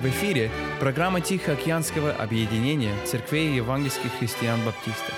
В эфире программа Тихоокеанского объединения церквей евангельских христиан-баптистов.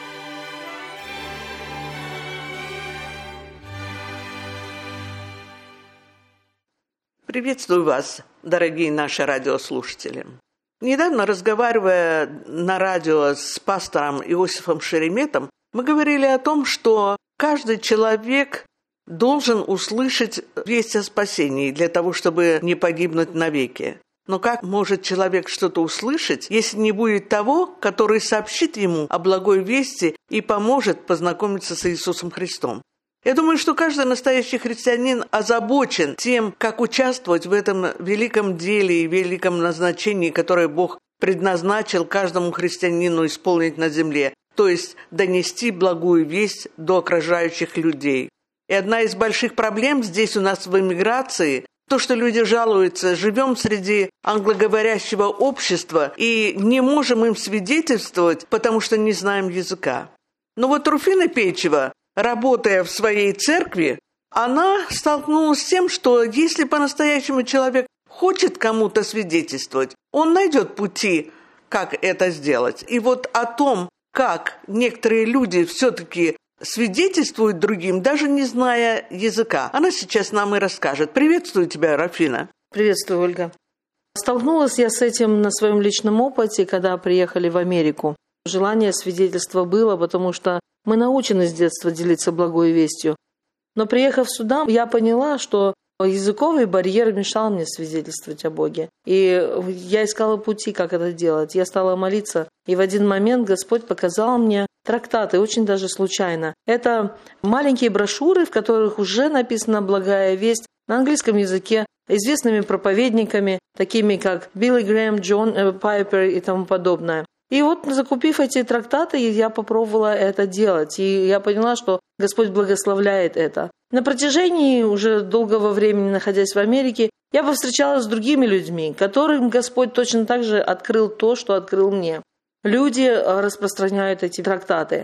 Приветствую вас, дорогие наши радиослушатели. Недавно, разговаривая на радио с пастором Иосифом Шереметом, мы говорили о том, что каждый человек должен услышать весть о спасении для того, чтобы не погибнуть навеки. Но как может человек что-то услышать, если не будет того, который сообщит ему о благой вести и поможет познакомиться с Иисусом Христом? Я думаю, что каждый настоящий христианин озабочен тем, как участвовать в этом великом деле и великом назначении, которое Бог предназначил каждому христианину исполнить на земле, то есть донести благую весть до окружающих людей. И одна из больших проблем здесь у нас в эмиграции – то, что люди жалуются, живем среди англоговорящего общества и не можем им свидетельствовать, потому что не знаем языка. Но вот Руфина Печева, работая в своей церкви, она столкнулась с тем, что если по-настоящему человек хочет кому-то свидетельствовать, он найдет пути, как это сделать. И вот о том, как некоторые люди все-таки свидетельствует другим, даже не зная языка. Она сейчас нам и расскажет. Приветствую тебя, Руфина. Приветствую, Ольга. Столкнулась я с этим на своем личном опыте, когда приехали в Америку. Желание свидетельства было, потому что мы научены с детства делиться благой вестью. Но приехав сюда, я поняла, что языковый барьер мешал мне свидетельствовать о Боге. И я искала пути, как это делать. Я стала молиться, и в один момент Господь показал мне трактаты, очень даже случайно. Это маленькие брошюры, в которых уже написана благая весть на английском языке, известными проповедниками, такими как Билли Грэм, Джон Пайпер и тому подобное. И вот, закупив эти трактаты, я попробовала это делать. И я поняла, что Господь благословляет это. На протяжении уже долгого времени, находясь в Америке, я повстречалась с другими людьми, которым Господь точно так же открыл то, что открыл мне. Люди распространяют эти трактаты.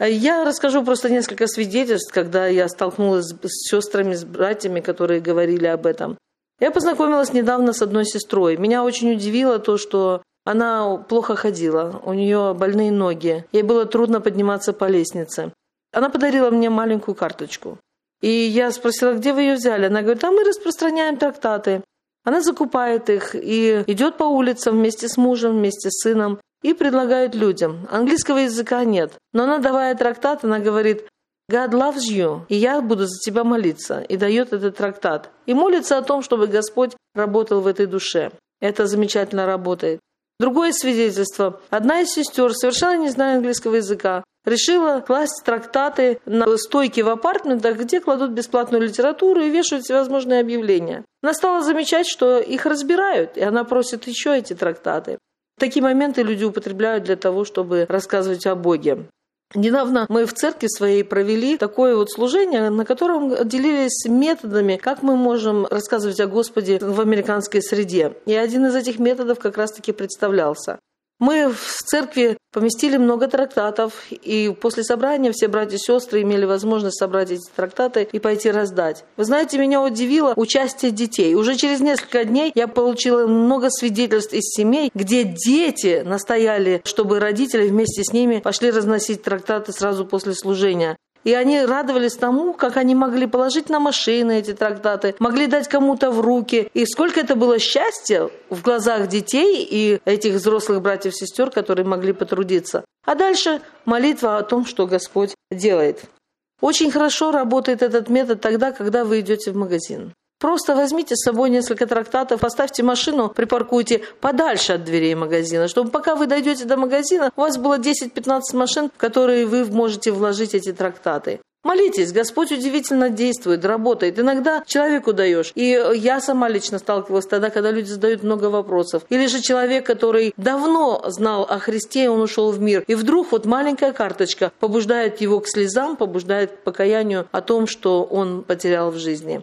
Я расскажу просто несколько свидетельств, когда я столкнулась с сестрами, с братьями, которые говорили об этом. Я познакомилась недавно с одной сестрой. Меня очень удивило то, что она плохо ходила, у нее больные ноги, ей было трудно подниматься по лестнице. Она подарила мне маленькую карточку. И я спросила, где вы ее взяли? Она говорит, мы распространяем трактаты. Она закупает их и идет по улицам вместе с мужем, вместе с сыном и предлагает людям. Английского языка нет, но она, давая трактат, она говорит, God loves you, и я буду за тебя молиться. И дает этот трактат. И молится о том, чтобы Господь работал в этой душе. Это замечательно работает. Другое свидетельство. Одна из сестер, совершенно не зная английского языка, решила класть трактаты на стойки в апартментах, где кладут бесплатную литературу и вешают всевозможные объявления. Она стала замечать, что их разбирают, и она просит еще эти трактаты. Такие моменты люди употребляют для того, чтобы рассказывать о Боге. Недавно мы в церкви своей провели такое вот служение, на котором делились методами, как мы можем рассказывать о Господе в американской среде. И один из этих методов как раз-таки представлялся. Мы в церкви поместили много трактатов, и после собрания все братья и сестры имели возможность собрать эти трактаты и пойти раздать. Вы знаете, меня удивило участие детей. Уже через несколько дней я получила много свидетельств из семей, где дети настояли, чтобы родители вместе с ними пошли разносить трактаты сразу после служения. И они радовались тому, как они могли положить на машины эти трактаты, могли дать кому-то в руки. И сколько это было счастья в глазах детей и этих взрослых братьев и сестер, которые могли потрудиться. А дальше молитва о том, что Господь делает. Очень хорошо работает этот метод тогда, когда вы идете в магазин. Просто возьмите с собой несколько трактатов, поставьте машину, припаркуйте подальше от дверей магазина, чтобы пока вы дойдете до магазина, у вас было 10-15 машин, в которые вы можете вложить эти трактаты. Молитесь, Господь удивительно действует, работает. Иногда человеку даешь. И я сама лично сталкивалась тогда, когда люди задают много вопросов. Или же человек, который давно знал о Христе, он ушел в мир. И вдруг вот маленькая карточка побуждает его к слезам, побуждает к покаянию о том, что он потерял в жизни.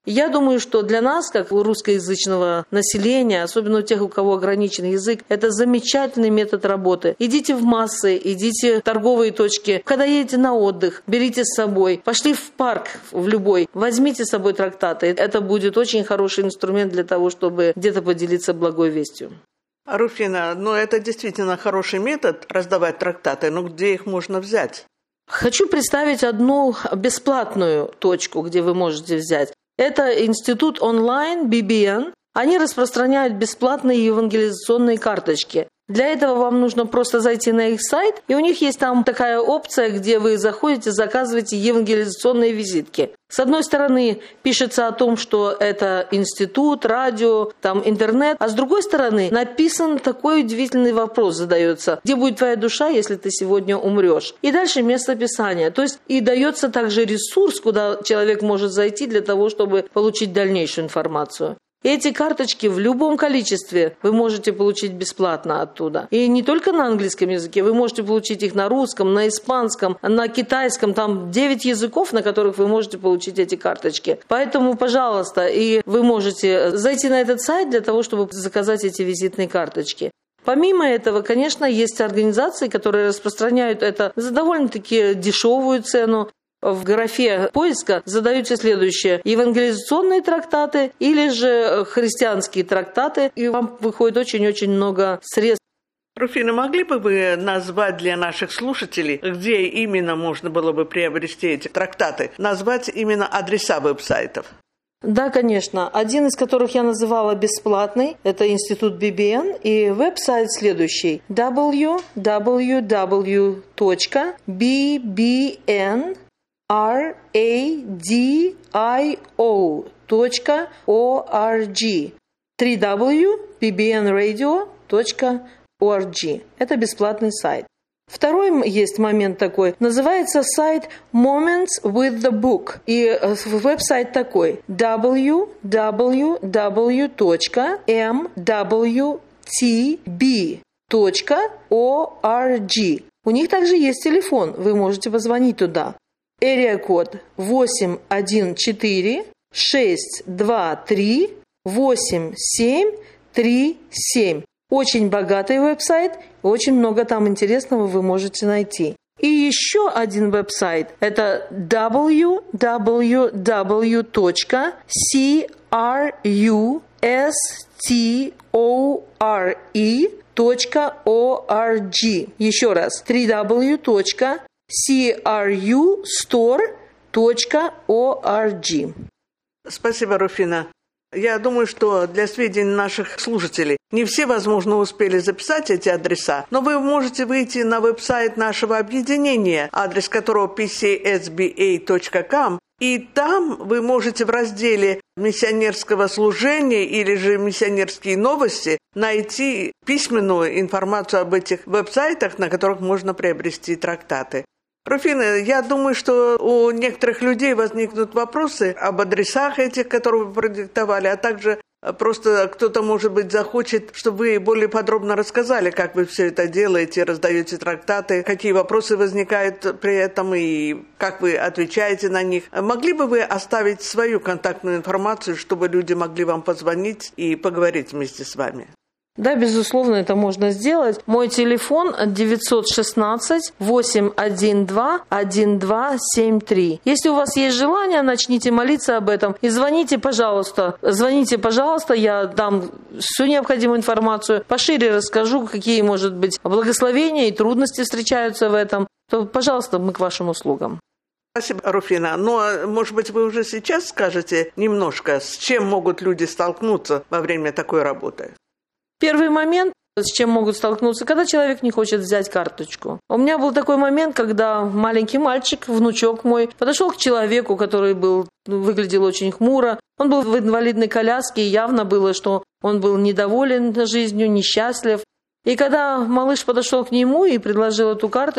Я думаю, что для нас, как у русскоязычного населения, особенно у тех, у кого ограничен язык, это замечательный метод работы. Идите в массы, идите в торговые точки. Когда едете на отдых, берите с собой. Пошли в парк, в любой, возьмите с собой трактаты. Это будет очень хороший инструмент для того, чтобы где-то поделиться благой вестью. Руфина, это действительно хороший метод раздавать трактаты, но где их можно взять? Хочу представить одну бесплатную точку, где вы можете взять. Это институт онлайн BBN. Они распространяют бесплатные евангелизационные карточки. Для этого вам нужно просто зайти на их сайт, и у них есть там такая опция, где вы заходите, заказываете евангелизационные визитки. С одной стороны, пишется о том, что это институт, радио, там интернет, а с другой стороны, написан такой удивительный вопрос задается: где будет твоя душа, если ты сегодня умрешь? И дальше место писания. То есть и дается также ресурс, куда человек может зайти для того, чтобы получить дальнейшую информацию. Эти карточки в любом количестве вы можете получить бесплатно оттуда. И не только на английском языке, вы можете получить их на русском, на испанском, на китайском. Там 9 языков, на которых вы можете получить эти карточки. Поэтому, пожалуйста, и вы можете зайти на этот сайт для того, чтобы заказать эти визитные карточки. Помимо этого, конечно, есть организации, которые распространяют это за довольно-таки дешевую цену. В графе поиска задаете следующее: евангелизационные трактаты или же христианские трактаты, и вам выходит очень-очень много средств. Руфина, могли бы вы назвать для наших слушателей, где именно можно было бы приобрести эти трактаты, назвать именно адреса веб-сайтов? Да, конечно. Один из которых я называла бесплатный, это институт BBN, и веб-сайт следующий: www.bbnradio.org www.bbnradio.org. Это бесплатный сайт. Второй есть момент такой, называется сайт Moments with the Book. И веб-сайт такой: www.mwtb.org. У них также есть телефон, вы можете позвонить туда. Area-код 814-623-8737. Очень богатый веб-сайт, очень много там интересного вы можете найти. И еще один веб-сайт – это www.crustore.org. Еще раз, www.crustore.org. Спасибо, Руфина. Я думаю, что для сведения наших слушателей не все, возможно, успели записать эти адреса, но вы можете выйти на веб-сайт нашего объединения, адрес которого pcsba.com, и там вы можете в разделе «Миссионерского служения» или же «Миссионерские новости» найти письменную информацию об этих веб-сайтах, на которых можно приобрести трактаты. Руфина, я думаю, что у некоторых людей возникнут вопросы об адресах этих, которые вы продиктовали, а также просто кто-то, может быть, захочет, чтобы вы более подробно рассказали, как вы все это делаете, раздаете трактаты, какие вопросы возникают при этом и как вы отвечаете на них. Могли бы вы оставить свою контактную информацию, чтобы люди могли вам позвонить и поговорить вместе с вами? Да, безусловно, это можно сделать. Мой телефон 916-812-1273. Если у вас есть желание, начните молиться об этом и звоните, пожалуйста. Звоните, пожалуйста, я дам всю необходимую информацию. Пошире расскажу, какие, может быть, благословения и трудности встречаются в этом. То, пожалуйста, мы к вашим услугам. Спасибо, Руфина. Но, может быть, вы уже сейчас скажете немножко, с чем могут люди столкнуться во время такой работы? Первый момент, с чем могут столкнуться, когда человек не хочет взять карточку. У меня был такой момент, когда маленький мальчик, внучок мой, подошел к человеку, который выглядел очень хмуро. Он был в инвалидной коляске, и явно было, что он был недоволен жизнью, несчастлив. И когда малыш подошел к нему и предложил эту карточку,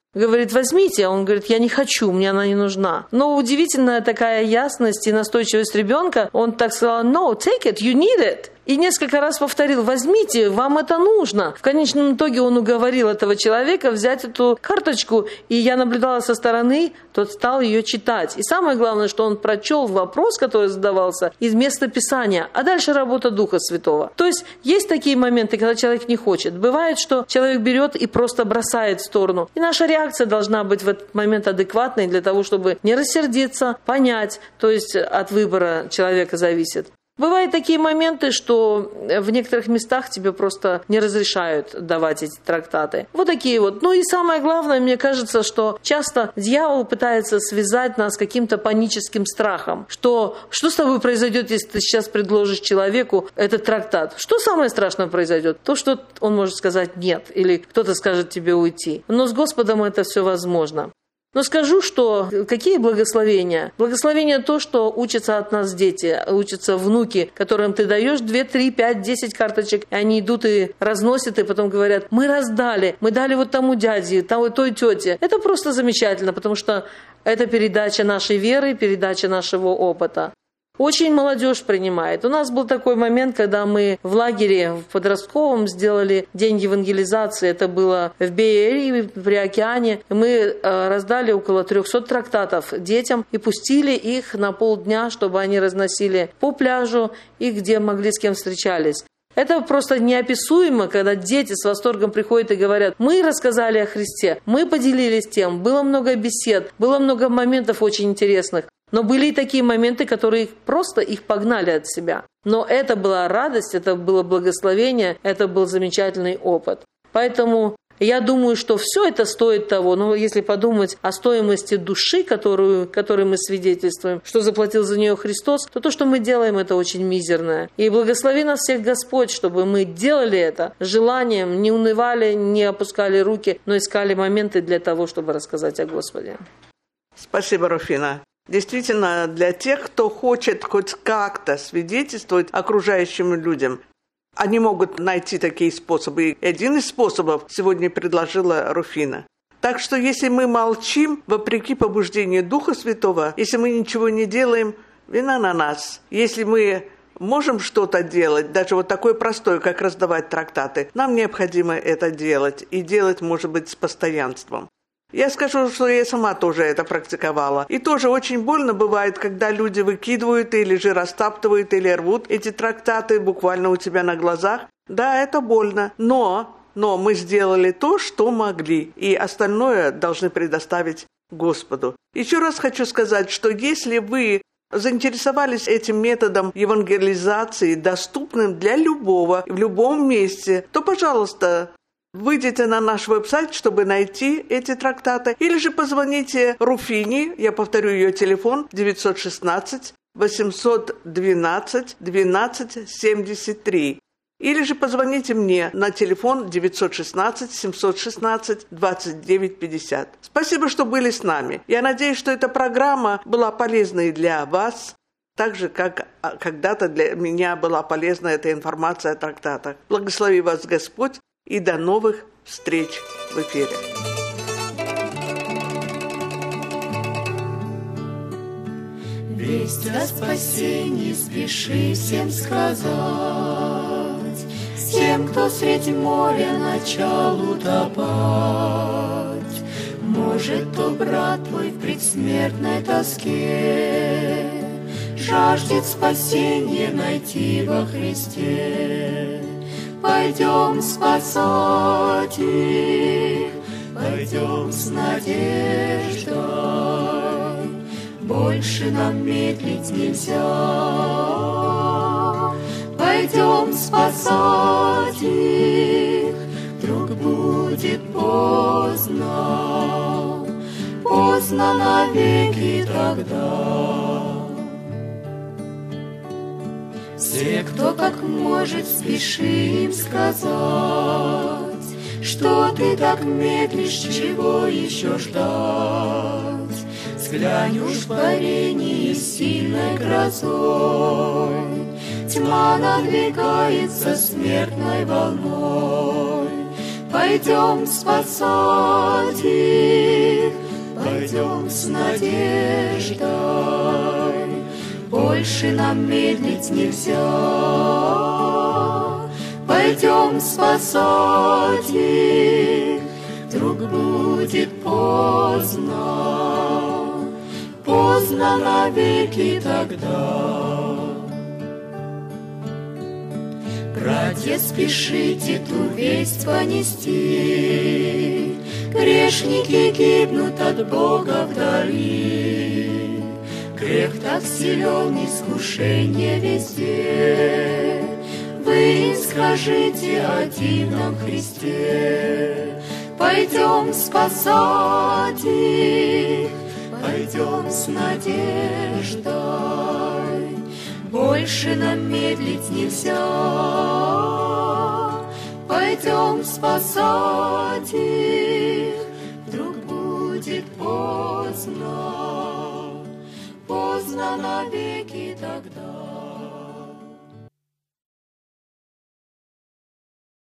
Говорит, возьмите. А он говорит, я не хочу, мне она не нужна. Но удивительная такая ясность и настойчивость ребенка. Он так сказал, no, take it, you need it. И несколько раз повторил, возьмите, вам это нужно. В конечном итоге он уговорил этого человека взять эту карточку, и я наблюдала со стороны, тот стал ее читать. И самое главное, что он прочел вопрос, который задавался, из места Писания, а дальше работа Духа Святого. То есть есть такие моменты, когда человек не хочет. Бывает, что человек берет и просто бросает в сторону. И наша реакция должна быть в этот момент адекватной для того, чтобы не рассердиться, понять, то есть от выбора человека зависит. Бывают такие моменты, что в некоторых местах тебе просто не разрешают давать эти трактаты. Вот такие вот. Ну и самое главное, мне кажется, что часто дьявол пытается связать нас с каким-то паническим страхом. Что с тобой произойдет, если ты сейчас предложишь человеку этот трактат? Что самое страшное произойдет? То, что он может сказать «нет», или кто-то скажет тебе уйти. Но с Господом это все возможно. Но скажу, что какие благословения? Благословение то, что учатся от нас дети, учатся внуки, которым ты даешь 2, 3, 5, 10 карточек, и они идут и разносят, и потом говорят, мы раздали, мы дали вот тому дяде, той тете. Это просто замечательно, потому что это передача нашей веры, передача нашего опыта. Очень молодежь принимает. У нас был такой момент, когда мы в лагере в подростковом сделали день евангелизации. Это было в Бей-Эрии, при океане. Мы раздали около 300 трактатов детям и пустили их на полдня, чтобы они разносили по пляжу и где могли, с кем встречались. Это просто неописуемо, когда дети с восторгом приходят и говорят, мы рассказали о Христе, мы поделились тем, было много бесед, было много моментов очень интересных. Но были и такие моменты, которые просто их погнали от себя. Но это была радость, это было благословение, это был замечательный опыт. Поэтому я думаю, что все это стоит того. Но если подумать о стоимости души, которой мы свидетельствуем, что заплатил за нее Христос, то то, что мы делаем, это очень мизерное. И благослови нас всех Господь, чтобы мы делали это с желанием, не унывали, не опускали руки, но искали моменты для того, чтобы рассказать о Господе. Спасибо, Руфина. Действительно, для тех, кто хочет хоть как-то свидетельствовать окружающим людям, они могут найти такие способы. И один из способов сегодня предложила Руфина. Так что если мы молчим, вопреки побуждению Духа Святого, если мы ничего не делаем, вина на нас. Если мы можем что-то делать, даже вот такое простое, как раздавать трактаты, нам необходимо это делать. И делать, может быть, с постоянством. Я скажу, что я сама тоже это практиковала. И тоже очень больно бывает, когда люди выкидывают или же растаптывают, или рвут эти трактаты буквально у тебя на глазах. Да, это больно, но мы сделали то, что могли, и остальное должны предоставить Господу. Еще раз хочу сказать, что если вы заинтересовались этим методом евангелизации, доступным для любого, в любом месте, то, пожалуйста, выйдите на наш веб-сайт, чтобы найти эти трактаты, или же позвоните Руфине, я повторю ее телефон, 916-812-12-73. Или же позвоните мне на телефон 916-716-2950. Спасибо, что были с нами. Я надеюсь, что эта программа была полезной для вас, так же, как когда-то для меня была полезна эта информация о трактатах. Благослови вас Господь. И до новых встреч в эфире. Весть о спасении спеши всем сказать, всем, кто средь моря начал утопать. Может, то брат твой в предсмертной тоске жаждет спасения найти во Христе. Пойдем спасать их, пойдем с надеждой, больше нам медлить нельзя. Пойдем спасать их, вдруг будет поздно, поздно навеки тогда. Все, кто как может, спеши им сказать, что ты так медлишь, чего еще ждать. Взглянь уж в парении сильной грозой, тьма надвигается смертной волной. Пойдем спасать их, пойдем с надеждой. Больше нам медлить нельзя. Пойдем спасать их, вдруг будет поздно, поздно навеки тогда. Братья, спешите ту весть понести, грешники гибнут от Бога вдали. Грех так силен, искушение везде. Вы скажите о дивном Христе. Пойдем спасать их, пойдем с надеждой. Больше нам медлить нельзя. Пойдем спасать их, вдруг будет поздно, поздно навеки тогда.